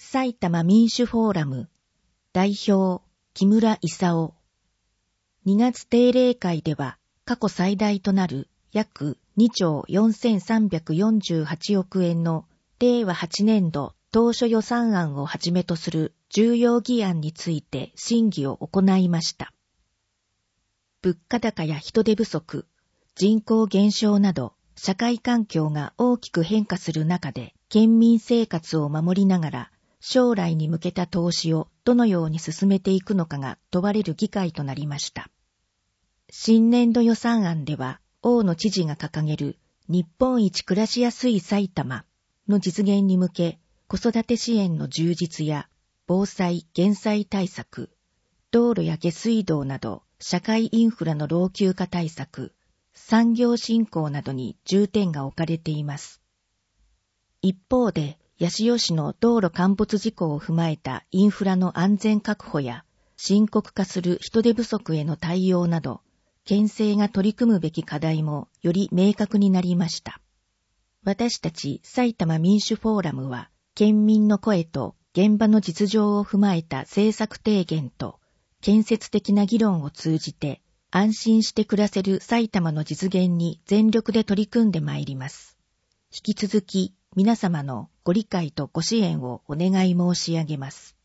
埼玉民主フォーラム代表木村勲。2月定例会では過去最大となる約2兆4348億円の令和8年度当初予算案をはじめとする重要議案について審議を行いました。物価高や人手不足、人口減少など社会環境が大きく変化する中で県民生活を守りながら将来に向けた投資をどのように進めていくのかが問われる議会となりました。新年度予算案では大野知事が掲げる日本一暮らしやすい埼玉の実現に向け子育て支援の充実や防災・減災対策、道路や下水道など社会インフラの老朽化対策、産業振興などに重点が置かれています。一方で、八潮市の道路陥没事故を踏まえたインフラの安全確保や深刻化する人手不足への対応など、県政が取り組むべき課題もより明確になりました。私たち埼玉民主フォーラムは、県民の声と現場の実情を踏まえた政策提言と建設的な議論を通じて、安心して暮らせる埼玉の実現に全力で取り組んでまいります。引き続き皆様のご理解とご支援をお願い申し上げます。